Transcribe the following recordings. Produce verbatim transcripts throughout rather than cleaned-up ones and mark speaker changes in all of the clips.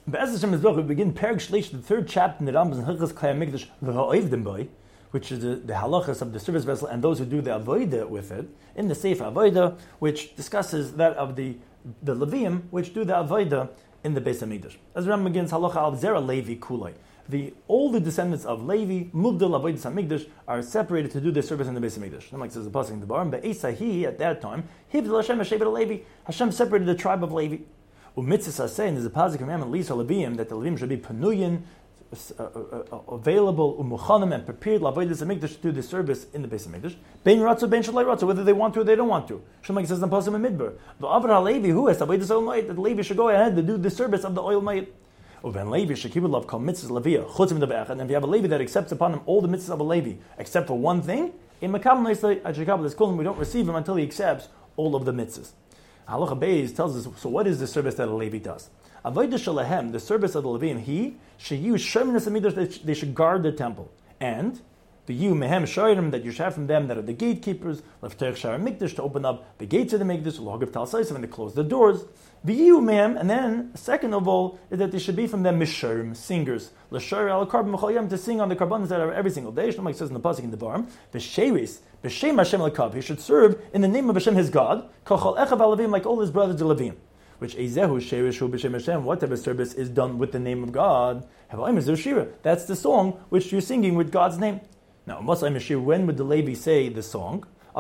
Speaker 1: Be'ez Hashem Yisborach, we begin Perek Shlish, the third chapter in the Rambam, Hilchos Klei HaMikdash, v'ha'oivdim boi, which is the, the halachas of the service vessel and those who do the avodah with it, in the Sefer Avodah, which discusses that of the the Leviim, which do the avodah in the Beis HaMikdash. As the Rambam begins, halacha al zera Levi kulei. The all the descendants of Levi, Mugdal Avodas HaMikdash, are separated to do their service in the Beis HaMikdash. And like says the pasuk in the Barim, Be'esahi at that time, Hivdal Hashem Hashem Levi. Hashem separated the tribe of Levi. Umitzvah Haseh, and there's a positive commandment, Lisa Leviim, that the Leviim should be panuyin, uh, uh, uh, available, umuchanim, and prepared Lavodas HaMikdash to do the service in the Beis HaMikdash. Ben Ratzu, Ben Shalai Ratzu, whether they want to or they don't want to. Shemai says in the pasuk in Midbar, V'avra Levi, who has Avodas Oil Mayit, that the Levi should go ahead to do the service of the Oil Mayit. Uven Levi should keep it love called mitzvahs Leviah, chutz from the Be'ach, and if you have a Levi that accepts upon him all the mitzvahs of a Levi, except for one thing, in Makam Neisai, at Shekabel, this we don't receive him until he accepts all of the mitzvahs. Halacha Beis tells us, so what is the service that a Levi does? Avodah Shalahem, the service of the Levim, he should use Sheminus HaMikdash, they should guard the temple. And the you Mehem Shairim, that you should have from them that are the gatekeepers, Lefterech Shara Mikdash, to open up the gates of the Mikdash, Logav Tal Saisim, and to close the doors. The you Mehem, and then, second of all, is that they should be from them Misharim, singers. L'shar al Karbon M'chol to sing on the karbanos that are every single day. Shlomo says in the pasuk in the Barim, V'sheris, B'shem Hashem L'kav, he should serve in the name of Hashem his God, Kachol Echav Alavim, like all his brothers the Levim. Which Ezehu Sherishu B'Shem Hashem, whatever service is done with the name of God, that's the song which you're singing with God's name. Now, when would the Levi say the song? On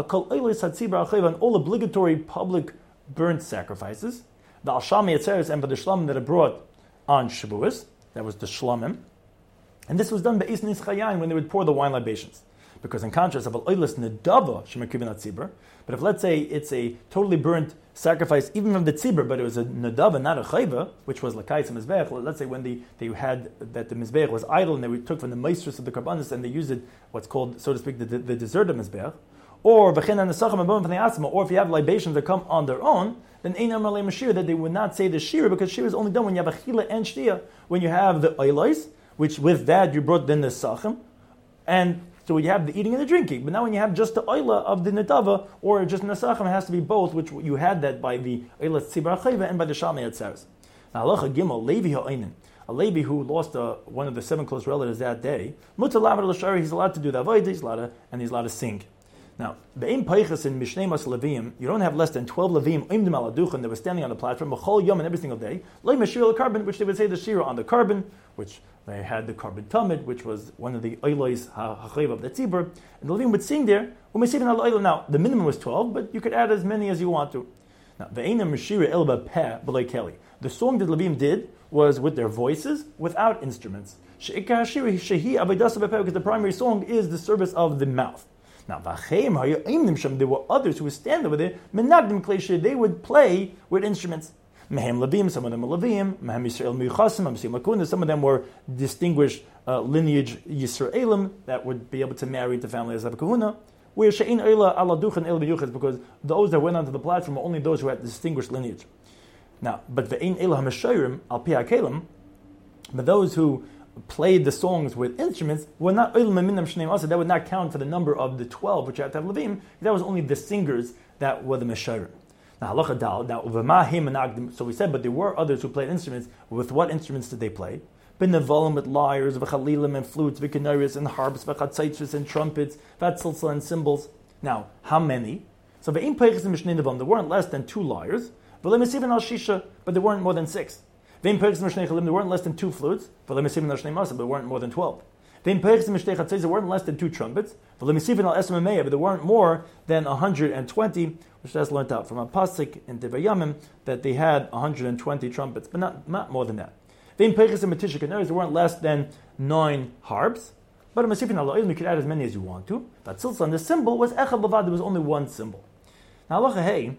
Speaker 1: all obligatory public burnt sacrifices, the Al-Sham Yetzeres and the Shlamim that are brought on Shavuos, that was the Shlamim, and this was done by Eis Nis Chayayin when they would pour the wine libations. Because in contrast of Al-Oilis Nedava Shemakriven Atzibur, but if let's say it's a totally burnt sacrifice, even from the tzibur, but it was a nadava, not a chayva, which was lakais and mizbeach. Let's say when they, they had that the mizbeach was idle and they took from the maestros of the karbanis and they used it, what's called, so to speak, the, the, the dessert of mizbeach, or v'chen anasacham abom from the asma, or if you have libations that come on their own, then ein amar le mashir, that they would not say the shira, because shira is only done when you have achila and shtia, when you have the oilais, which with that you brought then the sacham, and so you have the eating and the drinking. But now when you have just the oila of the netava, or just nesachim, it has to be both, which you had that by the oila tzibur chayva and by the shalmei yatzeres. Now halacha gimel, Levi ha'oinen, a Levi who lost uh, one of the seven close relatives that day, mutar lamed l'shari, he's allowed to do the avodah, he's allowed to, and he's allowed to sing. Now, be'im peichas in mishnei mas Leviim, you don't have less than twelve Leviim imdim al aduchen that were standing on the platform, b'chol yom, and every single day, loy mashir al-carbon, which they would say the shira on the carbon, which they had the carbon tamid, which was one of the oilois ha'chayiv of the tzibur, and the Leviim would sing there. Now, the minimum was twelve, but you could add as many as you want to. Now, ve'ena mashira elba peh b'loi keli. The song that Leviim did was with their voices, without instruments. She'ikar hashira shehi avedasa b'peh, because the primary song is the service of the mouth. Now, there were others who would stand over there, they would play with instruments. Mehem Levim, some of them were Levim, Mehem Yisrael Miyuchasim, Amsim Lakuna, some of them were distinguished uh, lineage Yisraelim that would be able to marry into family as Kahuna. Where She'in Eila ala Duchan El Miyuchas, because those that went onto the platform were only those who had distinguished lineage. Now, but Ve'in Eila HaMeshayrim Al Pi HaKelim, but those who played the songs with instruments were not that would not count for the number of the twelve which you had to have Levim. That was only the singers that were the Meshayrim. Now halacha dal. Now so we said, but there were others who played instruments. With what instruments did they play? B'nevalim with lyres, v'chalilim and flutes, v'kinaris and harps, v'chatzaitzis and trumpets, v'atzilza and cymbals. Now how many? So ve'im peiches and mishnei nevalim, there weren't less than two lyres. V'lemesiv al shisha, but there weren't more than six. Vein perks and mishnei chalim, there weren't less than two flutes. V'lemesiv al shnei masa, but there weren't more than twelve. Vein perks and mishnei chatzais, there weren't less than two trumpets. V'lemesiv al esem ameya, but there weren't more than one hundred twenty, which that's learned out from a pasuk in Devayamim that they had one hundred twenty trumpets, but not, not more than that. Vein perks and metisha kanaris, there weren't less than nine harps. But a masifin al you could add as many as you want to. That tzilza, and the symbol was echad bavad, there was only one symbol. Now halacha hey,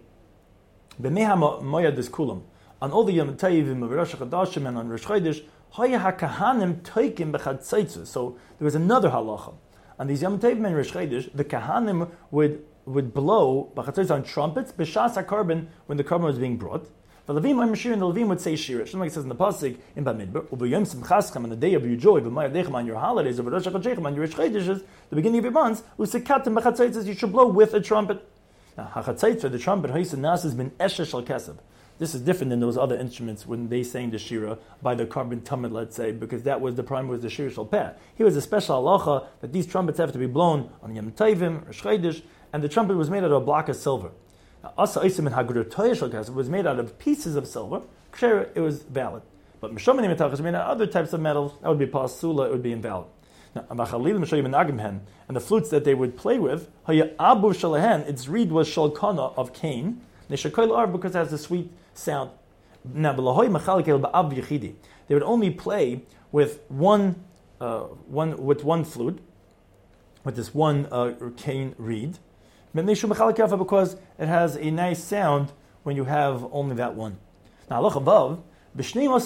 Speaker 1: b'meha moya des kulam. On all the Yom Tayivim of Rosh Chodashim and on Rosh Chodesh, Haya HaKahanim Toikim B'Chatzaitzos. So there was another halacha. On these Yom Tayivim and Rosh Chodesh, the Kahanim would would blow B'Chatzaitzos on trumpets, B'Shas HaKarban, when the carbon was being brought. The Levim and the Levim would say Shira. Like it says in the pasuk in Bamidbar, U'B'Yom Simchaschem, on the day of your joy, B'Mayar Dechem, on your holidays, of Rosh Chodeshim, on your Rosh Chodeshes, the beginning of your months, U'Sekatim B'Chatzaitzos, you should blow with a trumpet. Now, HaChatzaitzos, the trumpet, Ha'isa Nas has been Eshesh Al Kesef. This is different than those other instruments when they sang the shira by the carbon tumid, let's say, because that was the prime was the shira shel peh. Here was a special halacha that these trumpets have to be blown on Yom Tovim or Shchedish, and the trumpet was made out of a block of silver. Now, asa isim and hagur toyeshal was made out of pieces of silver. It was valid. But Meshomani Metach is made out of other types of metals. That would be pasula. It would be invalid. Now, and the flutes that they would play with, its reed was shalkana of cane, because it has a sweet sound. Now, they would only play with one, uh, one with one flute, with this one uh, cane reed, because it has a nice sound when you have only that one. Now, look above. twelve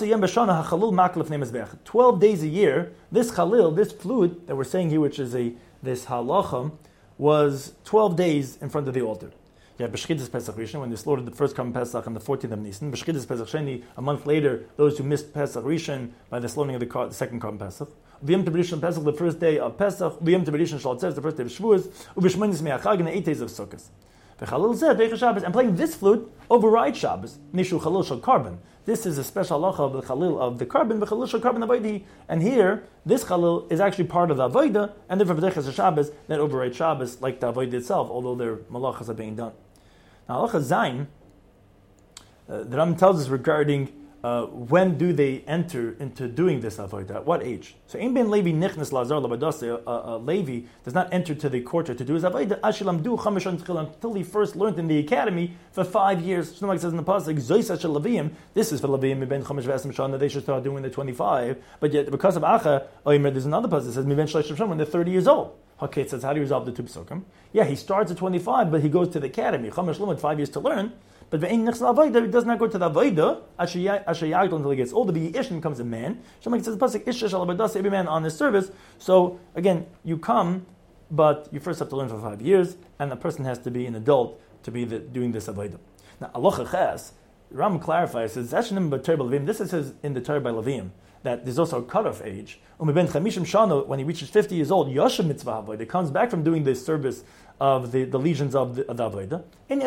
Speaker 1: days a year, this chalil, this flute that we're saying here, which is a this halacha, was twelve days in front of the altar. You have B'shchitas Pesach Rishon, when they slaughtered the first Korban Pesach on the fourteenth of Nisan. B'shchitas Pesach Sheni, a month later, those who missed Pesach Rishon by the slaughtering of the, car, the second Korban Pesach. V'yom Tov Pesach, the first day of Pesach. V'yom Tov Shal Tzeres, the first day of Shavuos. U'b'shmonis Me'achag, and the eight days of Sukkot. V'chalil Zeh, Deicha Shabbos, and playing this flute overrides Shabbos. Nishu Chalil Shal Carbon. This is a special halacha of the chalil of the carbon, the chalil shel carbon avodah. And here, this chalil is actually part of the avodah, and therefore v'deichas Shabbos that overrides Shabbos like the avodah itself, although their malachas are being done. Now, halacha zayin, uh, the Ram tells us regarding uh, when do they enter into doing this avodah, at what age? So, ein ben Levi nichnas lazar labadase, a Levi does not enter to the courtyard to do his avodah ashilam du chamishon tchil, until he first learned in the academy for five years. Shlomo says in the pasuk, zois ashel levim. This is for levim ben chamish v'esem shana. They should start doing the twenty-five. But yet, because of acha, oimer, there's another pasuk that says miben shleishim shana when they're thirty years old. Okay, it says how do you resolve the two psukim? Yeah, he starts at twenty-five, but he goes to the academy. Chamish Shlomo five years to learn. But the ein nichsal avodah, he does not go to the avodah asher yagdol until he gets older. The ish becomes a man. Shlomo says the pasuk ish shel avodah, every man on his service. So again, you come, but you first have to learn for five years, and the person has to be an adult to be the, doing this avodah. Now, alocha ches, Ram clarifies, says Zashanim b'Torah b'Levim. This is in the Torah by Levim that there's also a cutoff age. U'meben chamishim shana, when he reaches fifty years old, yoshem mitzvah avodah. He comes back from doing this service of the, the legions of the, of the avodah.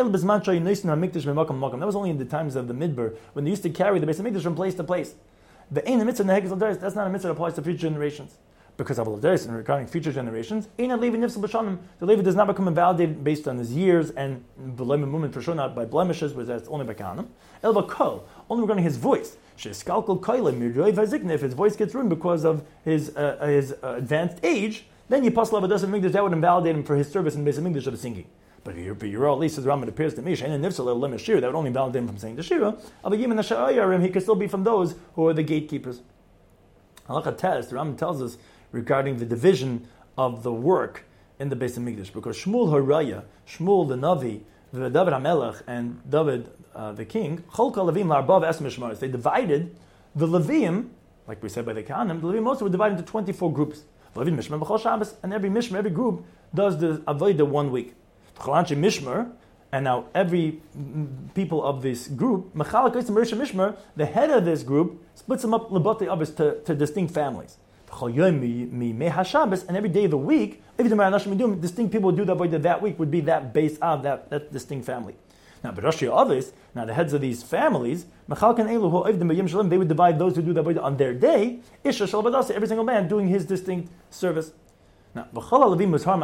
Speaker 1: That was only in the times of the Midbar, when they used to carry the Beis HaMikdash from place to place. The ein mitzvah nehekes l'daris, that's not a mitzvah that applies to future generations. Because of l'daris, and regarding future generations, ein levi nifsel b'shanim, the levi does not become invalidated based on his years and b'lem movement for sure not by blemishes, but that's only by kahanim. El b'kol, only regarding his voice. She'eskalkol koilem miroi v'zikne, if his voice gets ruined because of his uh, his uh, advanced age, then you pasal avodas HaMikdash, that would invalidate him for his service in Beis HaMikdash of the singing. But you're, but you're all, at least as Rambam, it appears to me, Shein and Nifsal Lim Shir, that would only validate him from saying the Shira. Of a Yim and Sha'ayarim, he could still be from those who are the gatekeepers. Halacha Tez, the Rambam tells us regarding the division of the work in the Beis HaMikdash, because Shmuel Haraya, Shmuel the Navi, the David HaMelech, and David uh, the king, Cholka Levim La'arbav Es Mishmaros, they divided the Levim, like we said by the Kahanim, the Levim also were divided into twenty-four groups. Levim Mishmar B'chol Shabbos, and every Mishmar, every group does the Avodah one week. Cholanche Mishmar, and now every people of this group, Mechalak Oisem Risha Mishmar, the head of this group, splits them up Lebotei Abbas to, to distinct families. And every day of the week, if the distinct people would do the Avodah that week, would be that base of that, that distinct family. Now, B'Rosh Avis, now the heads of these families, they would divide those who do the Avodah on their day, Isha Shalbadasa, every single man doing his distinct service. Now, all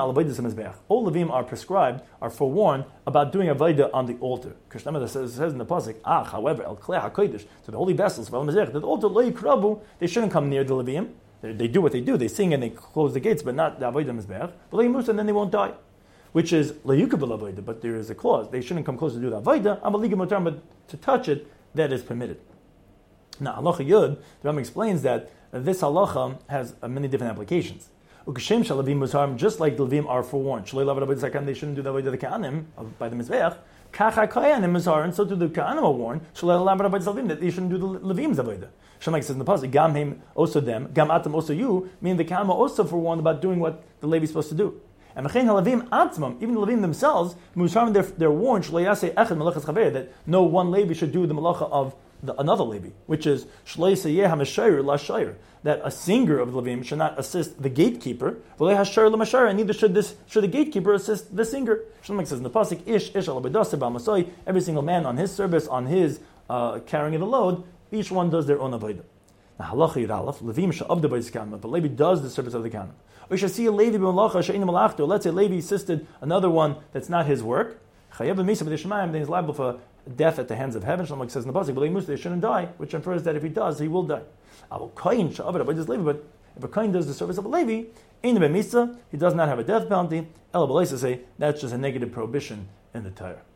Speaker 1: Levim are prescribed, are forewarned about doing Avodah on the altar. Krishnamah says, says in the pasuk, ah, however, El Klei HaKodesh, so the holy vessels, that the altar, Lo Yikrabu, they shouldn't come near the Levim. They, they do what they do, they sing and they close the gates, but not the Avodah Mizbeach. But Lo Yimusa, and then they won't die. Which is Lo Yukabel Avodah, but there is a clause. They shouldn't come close to do the Avodah, Amaligim Motar, but to touch it, that is permitted. Now, Halacha Yud, the Rambam explains that this Halacha has uh, many different applications. Ukashem Shalavim Musharim, just like the Levim are forewarned. Shalei Lavad Avodah Zakan, they shouldn't do the Avodah of the Kahanim by the Mizbeach. Kacha Kayanim Musharim, and so do the Kahanim are warned. Shalei Lavad Avodah Zalim, that they shouldn't do the Levim's Avodah. Shemak says in the pasuk, Gam Him also them, Gam Atam also you, meaning the Kahanim are also forewarned about doing what the Levi is supposed to do. And Mechein HaLevim Atzmam, even the Levim themselves, Musharim, they're, they're warned Shalei Yaseh Echad Melachas Chaver, that no one Levi should do the Malacha of the, another Levi, which is Shlei Seyeh HaMeshayir La Shayir, that a singer of the Levim should not assist the gatekeeper, and neither should this should the gatekeeper assist the singer. Shlomo says in the pasuk, Ish Ish Al Abedaseh B'Amasoi, every single man on his service, on his uh, carrying the load, each one does their own avodah. Now, halacha yud aleph, Levim she'avda b'is kana, but Levi does the service of the kana. We should see a Levi b'malacha she'ein malachto. Let's say Levi assisted another one that's not his work. Chayav b'misa b'dishamayim, then he's liable for death at the hands of heaven. Shalom says in the pasuk, but they shouldn't die, which infers that if he does, he will die. But if a kohen does the service of a Levi, in the b'misa, he does not have a death penalty. Ela b'leisa say that's just a negative prohibition in the Torah.